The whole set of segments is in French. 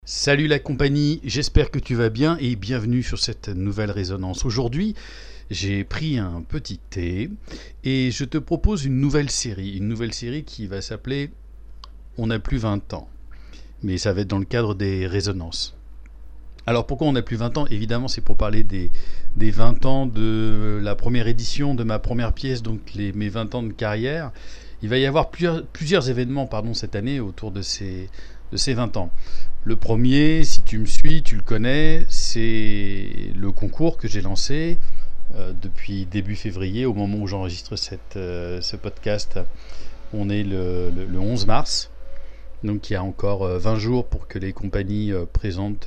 Salut la compagnie, j'espère que tu vas bien et bienvenue sur cette nouvelle résonance. Aujourd'hui, j'ai pris un petit thé et je te propose une nouvelle série qui va s'appeler On n'a plus 20 ans, mais ça va être dans le cadre des résonances. Alors pourquoi on n'a plus 20 ans? Évidemment, c'est pour parler des 20 ans de la première édition de ma première pièce, donc mes 20 ans de carrière. Il va y avoir plusieurs événements cette année autour de ces 20 ans. Le premier, si tu me suis, tu le connais, c'est le concours que j'ai lancé depuis début février, au moment où j'enregistre ce podcast. On est le 11 mars. Donc il y a encore 20 jours pour que les compagnies présentent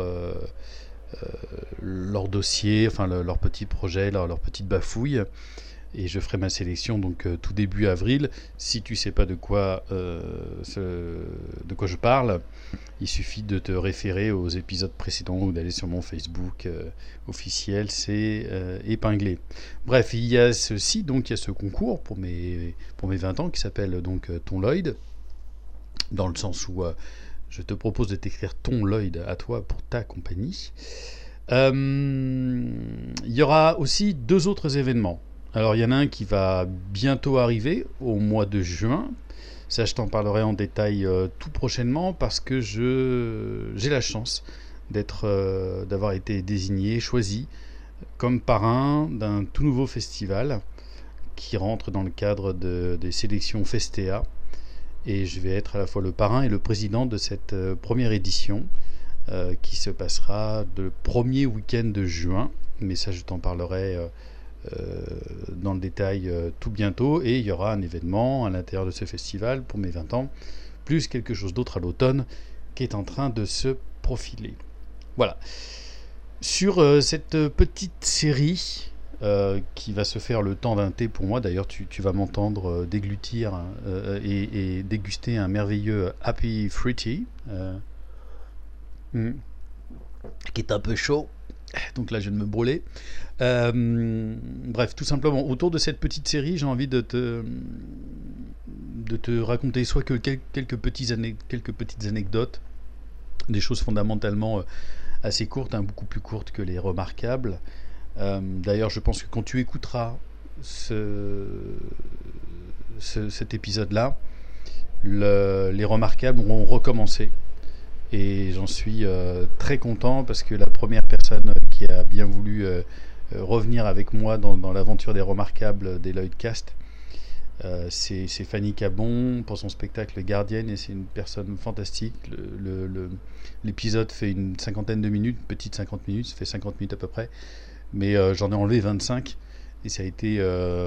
leur dossier, enfin leur petit projet, leur petite bafouille. Et je ferai ma sélection donc tout début avril. Si tu sais pas de quoi je parle, il suffit de te référer aux épisodes précédents ou d'aller sur mon Facebook officiel, c'est épinglé. Bref, il y a ce concours pour mes 20 ans qui s'appelle donc Ton Lloyd, dans le sens où je te propose de t'écrire Ton Lloyd à toi pour ta compagnie. Il y aura aussi deux autres événements. Alors il y en a un qui va bientôt arriver au mois de juin. Ça, je t'en parlerai en détail tout prochainement parce que j'ai la chance d'avoir été désigné, choisi comme parrain d'un tout nouveau festival qui rentre dans le cadre des sélections Festea. Et je vais être à la fois le parrain et le président de cette première édition qui se passera le premier week-end de juin. Mais ça, je t'en parlerai dans le détail tout bientôt. Et il y aura un événement à l'intérieur de ce festival pour mes 20 ans, plus quelque chose d'autre à l'automne qui est en train de se profiler. Voilà. Sur cette petite série qui va se faire le temps d'un thé pour moi. D'ailleurs, tu vas m'entendre déglutir et déguster un merveilleux Happy Fruity qui est un peu chaud. Donc là, je viens de me brûler. Bref, tout simplement, autour de cette petite série, j'ai envie de te raconter soit quelques petites anecdotes, des choses fondamentalement assez courtes, beaucoup plus courtes que les remarquables. D'ailleurs, je pense que quand tu écouteras cet épisode-là, les remarquables auront recommencé. Et j'en suis très content parce que la première personne qui a bien voulu revenir avec moi dans l'aventure des remarquables des Lloydcast, c'est Fanny Cabon pour son spectacle Gardienne, et c'est une personne fantastique. L'épisode fait une cinquantaine de minutes, petite 50 minutes, ça fait 50 minutes à peu près, mais j'en ai enlevé 25 et ça a été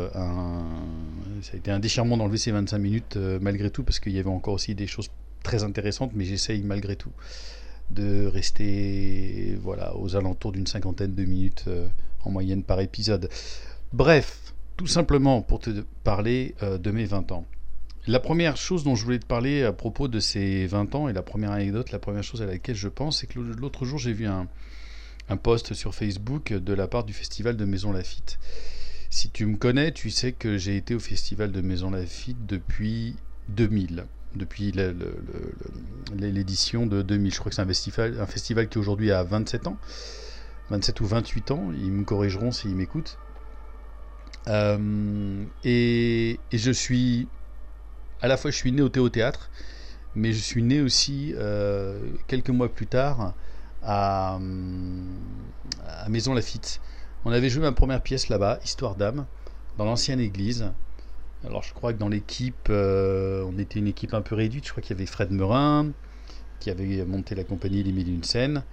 un déchirement d'enlever ces 25 minutes malgré tout, parce qu'il y avait encore aussi des choses très intéressantes, mais j'essaye malgré tout de rester aux alentours d'une cinquantaine de minutes en moyenne par épisode. Bref, tout simplement pour te parler de mes 20 ans. La première chose dont je voulais te parler à propos de ces 20 ans, et la première anecdote, la première chose à laquelle je pense, c'est que l'autre jour j'ai vu un post sur Facebook de la part du festival de Maison Lafitte. Si tu me connais, tu sais que j'ai été au festival de Maison Lafitte depuis 2000. Depuis l'édition de 2000. Je crois que c'est un festival qui aujourd'hui a 27 ans. 27 ou 28 ans, ils me corrigeront s'ils m'écoutent. Et je suis... À la fois, je suis né au théâtre, mais je suis né aussi quelques mois plus tard à Maison Lafitte. On avait joué ma première pièce là-bas, Histoire d'âme, dans l'ancienne église. Alors je crois que dans l'équipe, on était une équipe un peu réduite. Je crois qu'il y avait Fred Meurin, qui avait monté la compagnie Les Mille et une scènes,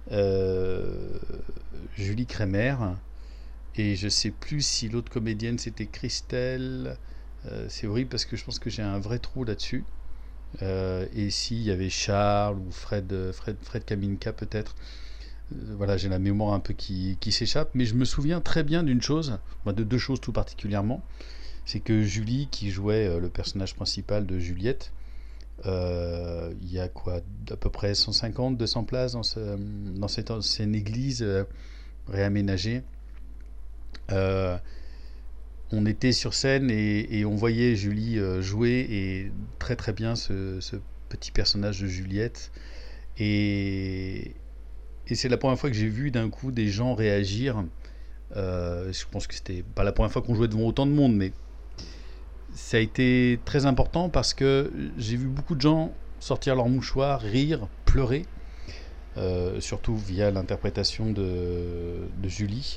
Julie Crémer, et je sais plus si l'autre comédienne c'était Christelle. C'est horrible parce que je pense que j'ai un vrai trou là-dessus. Et s'il y avait Charles ou Fred Kaminka peut-être. Voilà, j'ai la mémoire un peu qui s'échappe, mais je me souviens très bien d'une chose, de deux choses tout particulièrement. C'est que Julie, qui jouait le personnage principal de Juliette, il y a à peu près 150, 200 places dans cette ancienne église réaménagée. On était sur scène et on voyait Julie jouer, et très très bien ce petit personnage de Juliette. Et, et c'est la première fois que j'ai vu d'un coup des gens réagir. Je pense que c'était pas la première fois qu'on jouait devant autant de monde, mais ça a été très important parce que j'ai vu beaucoup de gens sortir leurs mouchoirs, rire, pleurer, surtout via l'interprétation de Julie.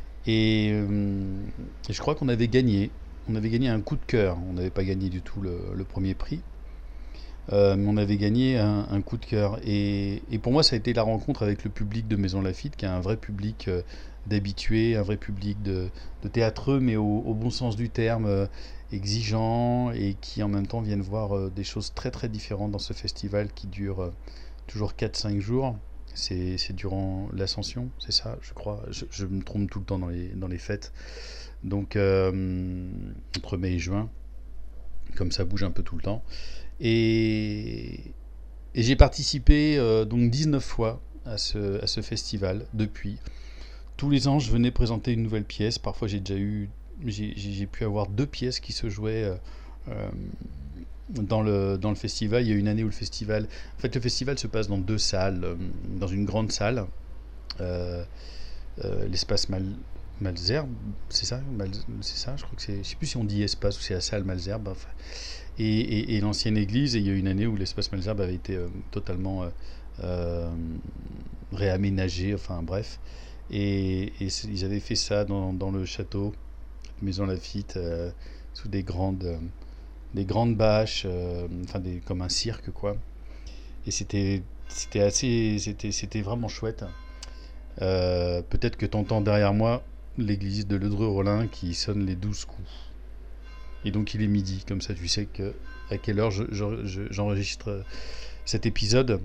Et je crois qu'on avait gagné. On avait gagné un coup de cœur. On n'avait pas gagné du tout le premier prix. Mais on avait gagné un coup de cœur. Et pour moi, ça a été la rencontre avec le public de Maison Lafitte, qui est un vrai public d'habitués, un vrai public de théâtreux, mais au bon sens du terme, exigeant, et qui en même temps viennent voir des choses très très différentes dans ce festival qui dure toujours 4-5 jours. C'est durant l'Ascension, c'est ça, je crois. Je me trompe tout le temps dans les fêtes. Donc, entre mai et juin, comme ça bouge un peu tout le temps. Et, et j'ai participé donc 19 fois à ce festival depuis. Tous les ans, je venais présenter une nouvelle pièce. Parfois, j'ai pu avoir 2 pièces qui se jouaient euh, dans le festival. Il y a une année où le festival se passe dans 2 salles, dans une grande salle, euh, l'espace Malzerbe, c'est ça, c'est ça, je crois que c'est, je sais plus si on dit espace ou c'est la salle Malzerbe, enfin, et l'ancienne église. Et il y a une année où l'espace Malzerbe avait été totalement euh, réaménagé, enfin bref. Et ils avaient fait ça dans le château, Maison Lafitte, sous des grandes bâches, enfin comme un cirque quoi. Et c'était vraiment chouette. Peut-être que t'entends derrière moi l'église de Ledru-Rollin qui sonne les 12 coups. Et donc il est midi, comme ça tu sais à quelle heure j'enregistre cet épisode.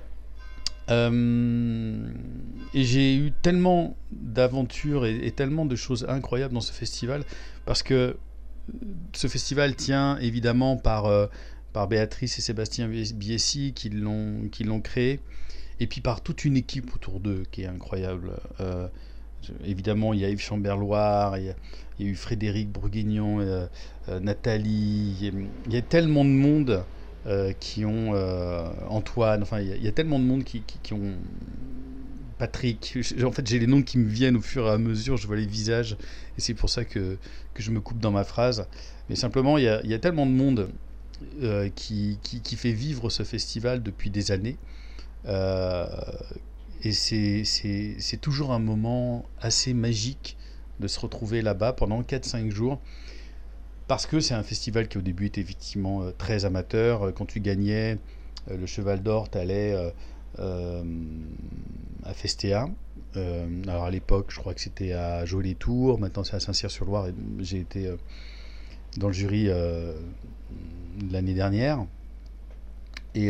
Et j'ai eu tellement d'aventures et tellement de choses incroyables dans ce festival, parce que ce festival tient évidemment par Béatrice et Sébastien Biessi qui l'ont créé, et puis par toute une équipe autour d'eux qui est incroyable. Évidemment, il y a Yves Chamberloire, il y a eu Frédéric Bourguignon, Nathalie, il y a tellement de monde qui ont Antoine, enfin il y a tellement de monde qui ont Patrick. En fait, j'ai les noms qui me viennent au fur et à mesure, je vois les visages, et c'est pour ça que je me coupe dans ma phrase. Mais simplement, il y a tellement de monde qui fait vivre ce festival depuis des années. Euh, et c'est toujours un moment assez magique de se retrouver là-bas pendant 4-5 jours. Parce que c'est un festival qui au début était effectivement très amateur. Quand tu gagnais le Cheval d'Or, tu allais euh, à Festéa. Alors à l'époque, je crois que c'était à Joly-les-Tours. Maintenant, c'est à Saint-Cyr-sur-Loire. Et j'ai été dans le jury l'année dernière. Et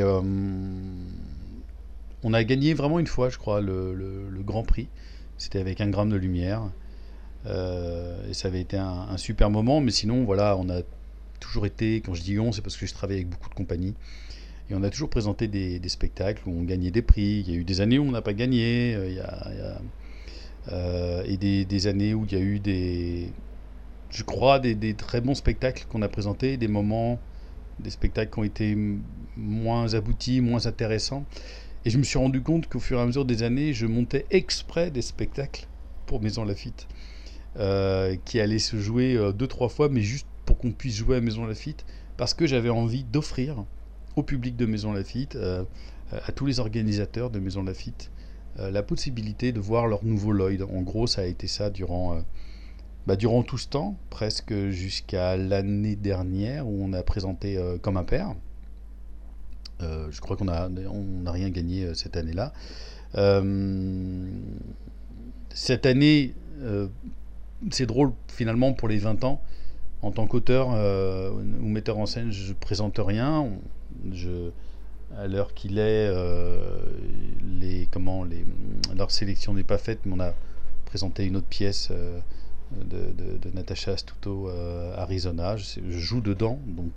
on a gagné vraiment une fois, je crois, le Grand Prix. C'était avec 1 gramme de lumière. Et ça avait été un super moment. Mais sinon, voilà, on a toujours été, quand je dis on, c'est parce que je travaille avec beaucoup de compagnies. Et on a toujours présenté des spectacles où on gagnait des prix. Il y a eu des années où on n'a pas gagné. Et des années où il y a eu je crois, des très bons spectacles qu'on a présentés. Des spectacles qui ont été moins aboutis, moins intéressants. Et je me suis rendu compte qu'au fur et à mesure des années, je montais exprès des spectacles pour Maison Lafitte, qui allaient se jouer 2-3 fois, mais juste pour qu'on puisse jouer à Maison Lafitte, parce que j'avais envie d'offrir au public de Maison Lafitte, à tous les organisateurs de Maison Lafitte, la possibilité de voir leur nouveau Lloyd. En gros, ça a été ça durant tout ce temps, presque jusqu'à l'année dernière où on a présenté Comme un père. Je crois qu'on n'a rien gagné cette année-là. Euh, Cette année, c'est drôle finalement pour les 20 ans. En tant qu'auteur ou metteur en scène, je ne présente rien. Je, à l'heure qu'il est, leur sélection n'est pas faite, mais on a présenté une autre pièce de Natacha Astuto, Arizona. Je joue dedans, donc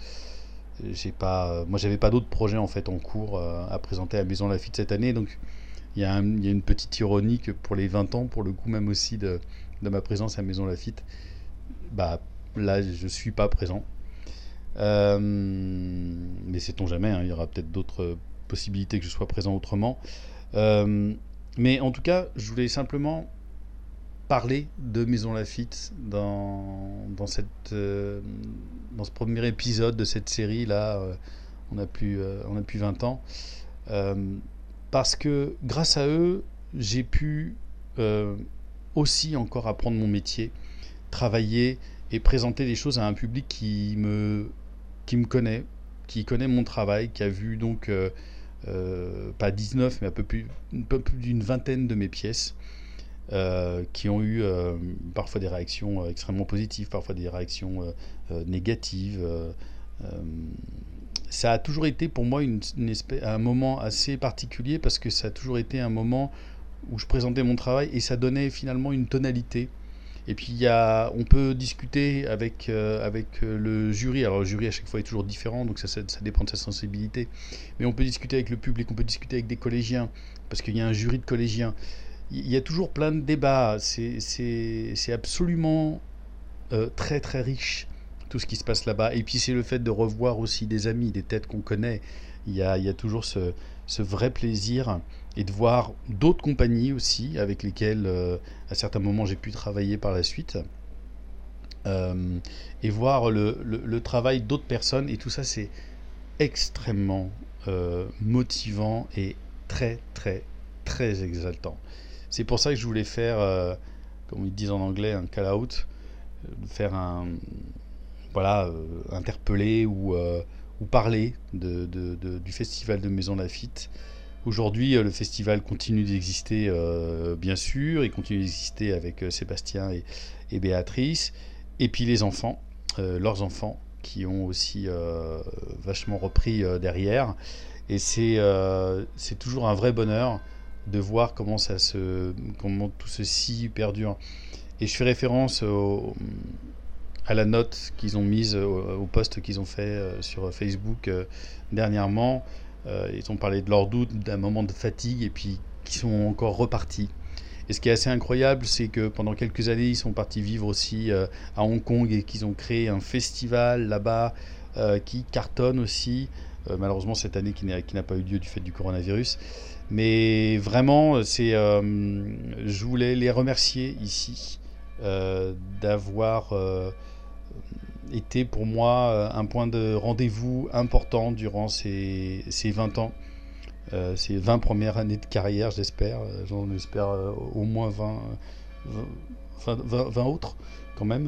moi j'avais pas d'autres projets en fait en cours à présenter à Maison Lafitte cette année, donc il y a une petite ironie que pour les 20 ans, pour le coup même aussi de ma présence à Maison Lafitte, bah là je suis pas présent. Mais sait-on jamais, hein, il y aura peut-être d'autres possibilité que je sois présent autrement. Mais en tout cas, je voulais simplement parler de Maison Lafitte dans ce premier épisode de cette série là. On a plus 20 ans. Parce que grâce à eux, j'ai pu aussi encore apprendre mon métier, travailler et présenter des choses à un public qui me connaît, qui connaît mon travail, qui a vu donc pas 19 mais un peu plus d'une vingtaine de mes pièces, qui ont eu parfois des réactions extrêmement positives, parfois des réactions négatives. Ça a toujours été pour moi un moment assez particulier, parce que ça a toujours été un moment où je présentais mon travail et ça donnait finalement une tonalité. Et puis on peut discuter avec le jury. Alors le jury à chaque fois est toujours différent, donc ça dépend de sa sensibilité. Mais on peut discuter avec le public, on peut discuter avec des collégiens, parce qu'il y a un jury de collégiens. Il y a toujours plein de débats. C'est absolument très très riche, tout ce qui se passe là-bas. Et puis c'est le fait de revoir aussi des amis, des têtes qu'on connaît. Il y a toujours ce vrai plaisir, et de voir d'autres compagnies aussi avec lesquelles à certains moments j'ai pu travailler par la suite, et voir le travail d'autres personnes. Et tout ça, c'est extrêmement motivant et très très très exaltant. C'est pour ça que je voulais faire, comme ils disent en anglais, un call-out, faire voilà, interpeller ou parler du festival de Maison Lafitte. Aujourd'hui, le festival continue d'exister, bien sûr. Il continue d'exister avec Sébastien et Béatrice. Et puis les enfants, leurs enfants, qui ont aussi vachement repris derrière. Et c'est toujours un vrai bonheur de voir comment tout ceci perdure. Et je fais référence à la note qu'ils ont mise, au post qu'ils ont fait sur Facebook dernièrement. Ils ont parlé de leurs doutes, d'un moment de fatigue, et puis qui sont encore repartis. Et ce qui est assez incroyable, c'est que pendant quelques années, ils sont partis vivre aussi à Hong Kong, et qu'ils ont créé un festival là-bas qui cartonne aussi. Malheureusement, cette année qui n'a pas eu lieu du fait du coronavirus. Mais vraiment, je voulais les remercier ici d'avoir été pour moi un point de rendez-vous important durant ces 20 ans, ces 20 premières années de carrière, j'espère. J'en espère au moins 20 autres quand même.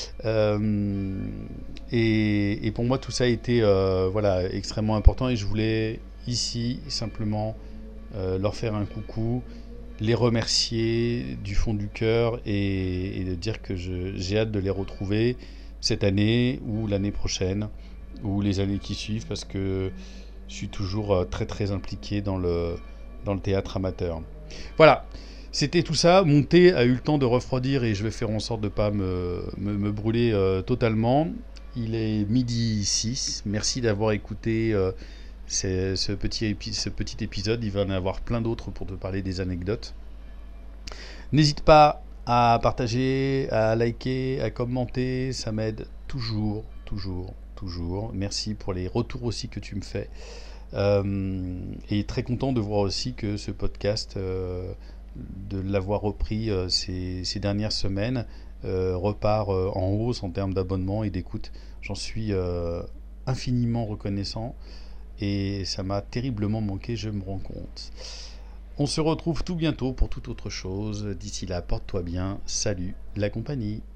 Et pour moi, tout ça a été voilà, extrêmement important, et je voulais ici simplement leur faire un coucou, les remercier du fond du cœur, et de dire que j'ai hâte de les retrouver cette année ou l'année prochaine ou les années qui suivent, parce que je suis toujours très très impliqué dans le théâtre amateur. Voilà, c'était tout ça. Mon thé a eu le temps de refroidir, et je vais faire en sorte de ne pas me brûler totalement. Il est 12h06. Merci d'avoir écouté ce petit épisode. Il va en avoir plein d'autres pour te parler des anecdotes. N'hésite pas à partager, à liker, à commenter. Ça m'aide toujours, toujours, toujours. Merci pour les retours aussi que tu me fais. Et très content de voir aussi que ce podcast, de l'avoir repris ces dernières semaines, repart en hausse en termes d'abonnement et d'écoute. J'en suis infiniment reconnaissant, et ça m'a terriblement manqué, je me rends compte. On se retrouve tout bientôt pour toute autre chose. D'ici là, porte-toi bien. Salut la compagnie.